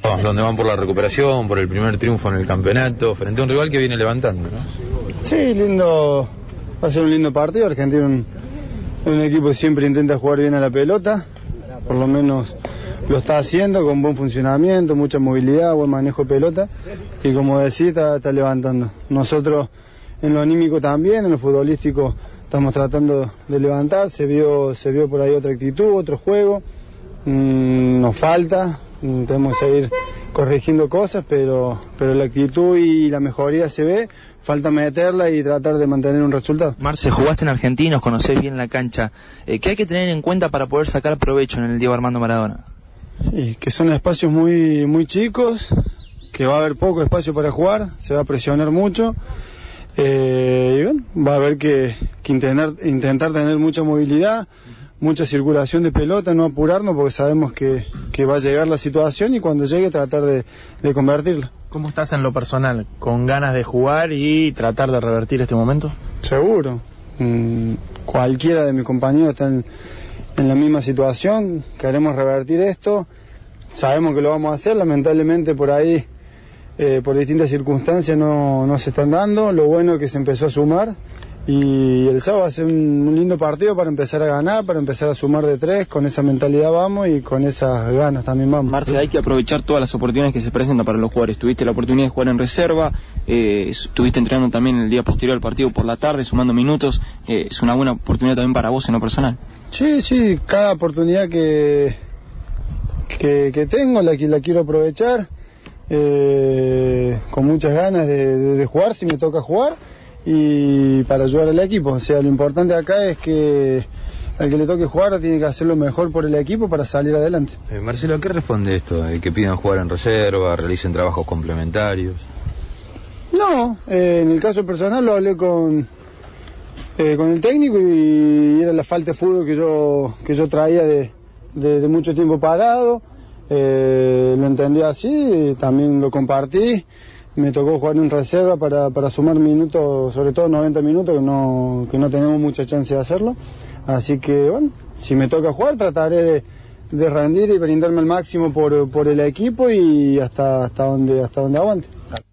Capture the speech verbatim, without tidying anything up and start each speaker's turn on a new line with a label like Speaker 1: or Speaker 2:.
Speaker 1: Vamos, donde van por la recuperación, por el primer triunfo en el campeonato, frente a un rival que viene levantando, ¿no?
Speaker 2: Sí, lindo, va a ser un lindo partido. Argentina un, un equipo que siempre intenta jugar bien a la pelota, por lo menos lo está haciendo con buen funcionamiento, mucha movilidad, buen manejo de pelota, y como decía, está, está levantando. Nosotros en lo anímico también, en lo futbolístico estamos tratando de levantar, se vio, se vio por ahí otra actitud, otro juego, mm, nos falta, mm, tenemos que seguir corrigiendo cosas, pero, pero la actitud y la mejoría se ve, falta meterla y tratar de mantener un resultado.
Speaker 3: Marce, jugaste en Argentinos, conocés bien la cancha, eh, ¿qué hay que tener en cuenta para poder sacar provecho en el Diego Armando Maradona?
Speaker 2: Y que son espacios muy, muy chicos, que va a haber poco espacio para jugar, se va a presionar mucho, eh, y bueno, va a haber que, que intentar, intentar tener mucha movilidad, mucha circulación de pelota, no apurarnos porque sabemos que, que va a llegar la situación y cuando llegue tratar de, de convertirla.
Speaker 4: ¿Cómo estás en lo personal? ¿Con ganas de jugar y tratar de revertir este momento?
Speaker 2: Seguro. Mm, cualquiera de mis compañeros está en, en la misma situación, queremos revertir esto, sabemos que lo vamos a hacer, lamentablemente por ahí, eh, por distintas circunstancias no, no se están dando, lo bueno es que se empezó a sumar y el sábado va a ser un, un lindo partido para empezar a ganar, para empezar a sumar de tres, con esa mentalidad vamos y con esas ganas también vamos.
Speaker 5: Marce, hay que aprovechar todas las oportunidades que se presentan para los jugadores. Tuviste la oportunidad de jugar en reserva, eh, estuviste entrenando también el día posterior al partido por la tarde, sumando minutos, eh, es una buena oportunidad también para vos en lo personal.
Speaker 2: Sí, sí, cada oportunidad que, que, que tengo la, la quiero aprovechar, eh, con muchas ganas de, de, de jugar si me toca jugar y para ayudar al equipo. O sea, lo importante acá es que al que le toque jugar tiene que hacer lo mejor por el equipo para salir adelante.
Speaker 1: Eh, Marcelo, ¿a qué responde esto? ¿El que pidan jugar en reserva, realicen trabajos complementarios?
Speaker 2: No, eh, en el caso personal lo hablé con, eh, con el técnico y era la falta de fútbol que yo, que yo traía de, de, de mucho tiempo parado. Eh, lo entendí así, también lo compartí, me tocó jugar en reserva para, para sumar minutos, sobre todo noventa minutos, que no, que no tenemos mucha chance de hacerlo, así que bueno, si me toca jugar trataré de, de rendir y brindarme al máximo por, por el equipo y hasta, hasta donde, hasta donde aguante.